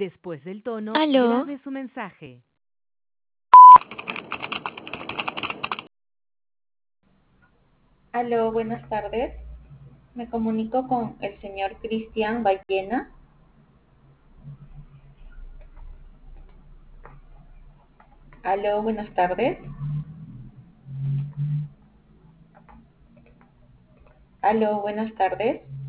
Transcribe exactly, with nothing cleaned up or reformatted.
Después del tono, Aló, grabe su mensaje. Aló, buenas tardes. Me comunico con el señor Cristian Ballena. Aló, buenas tardes. Aló, buenas tardes.